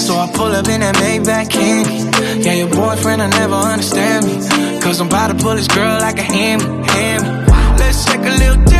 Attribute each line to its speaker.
Speaker 1: So I pull up in that Maybach candy. Yeah, your boyfriend will never understand me, cause I'm about to pull this girl like a hammy. Let's take a little dip.